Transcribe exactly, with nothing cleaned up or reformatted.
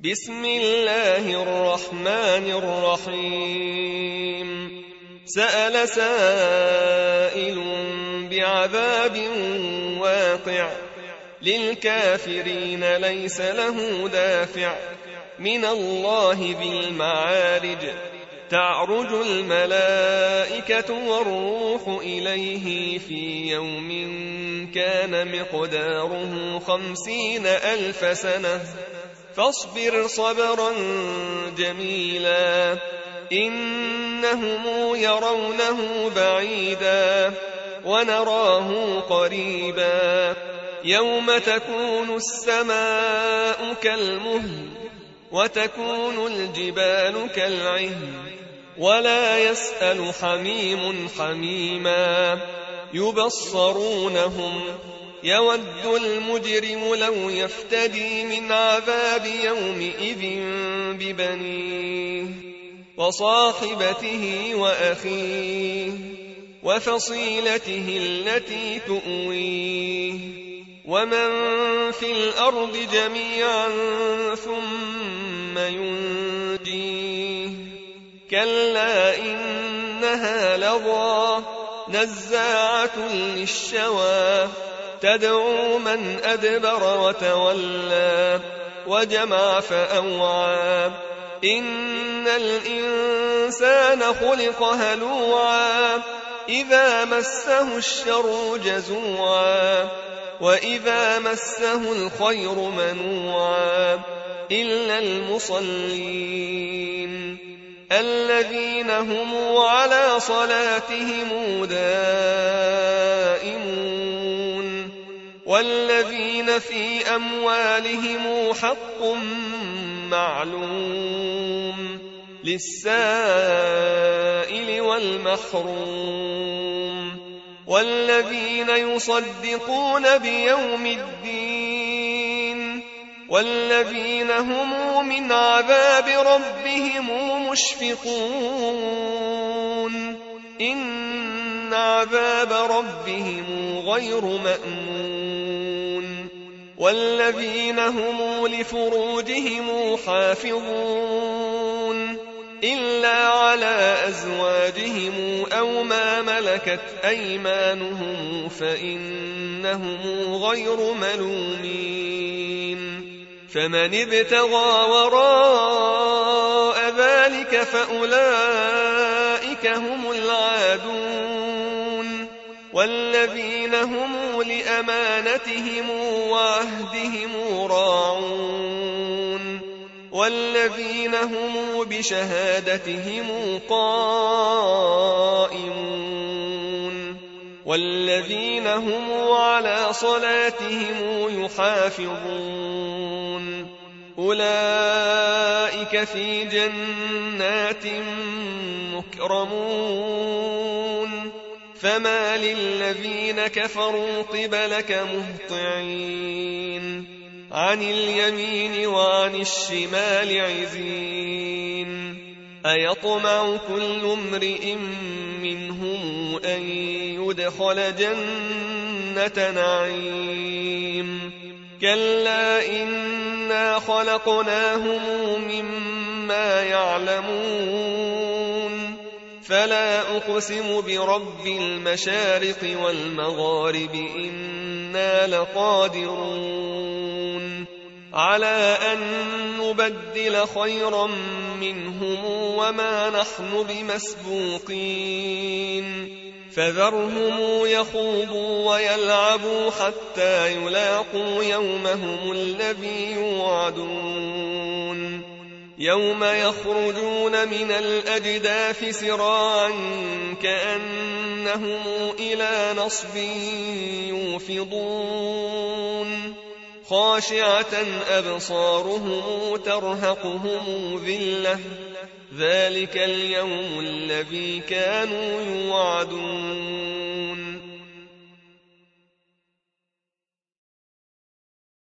بسم الله الرحمن الرحيم سأل سائل بعذاب واقع للكافرين ليس له دافع من الله ذي المعارج تعرج الملائكة والروح إليه في يوم كان مقداره خمسين ألف سنة فاصبر صبرا جميلا إنهم يرونه بعيدا ونراه قريبا يوم تكون السماء كالمهل وتكون الجبال كالعهن ولا يسأل حميم حميما يبصرونهم يود المجرم لو يفتدي من عذاب يومئذ ببنيه وصاحبته وأخيه وفصيلته التي تؤويه ومن في الأرض جميعا ثم ينجيه كلا إنها لظى نزاعة للشوى تدعو من أدبر وتولى وجمع فأوعى إن الإنسان خلق هلوعا إذا مسه الشر جزوعا وإذا مسه الخير منوعا إلا المصلين الذين هم على صلاتهم دائمون والذين في أموالهم حق معلوم للسائل والمحروم والذين يصدقون بيوم الدين والذين هم من عذاب ربهم مشفقون إن عذاب ربهم غير مأمون والذين هم لفروجهم حافظون إلا على أزواجهم أو ما ملكت أيمانهم فإنهم غير ملومين فمن ابتغى وراء ذلك فأولئك هم العادون والذين هم لأمانتهم وعهدهم راعون والذين هم بشهادتهم قائمون والذين هم على صلاتهم يحافظون أولئك في جنات مكرمون فما للذين كفروا قبلك مهطعين عن اليمين وعن الشمال عزين أيطمع كل امرئ منهم أن يدخل جنة نعيم كلا إنا خلقناهم مما يعلمون فلا أقسم برب المشارق والمغارب إنا لقادرون على أن نبدل خيرا منهم وما نحن بمسبوقين فذرهم يخوضوا ويلعبوا حتى يلاقوا يومهم الذي يوعدون يوم يخرجون من الأجداث سراعا كأنهم إلى نصب يوفضون خاشعة أبصارهم ترهقهم ذلة ذلك اليوم الذي كانوا يوعدون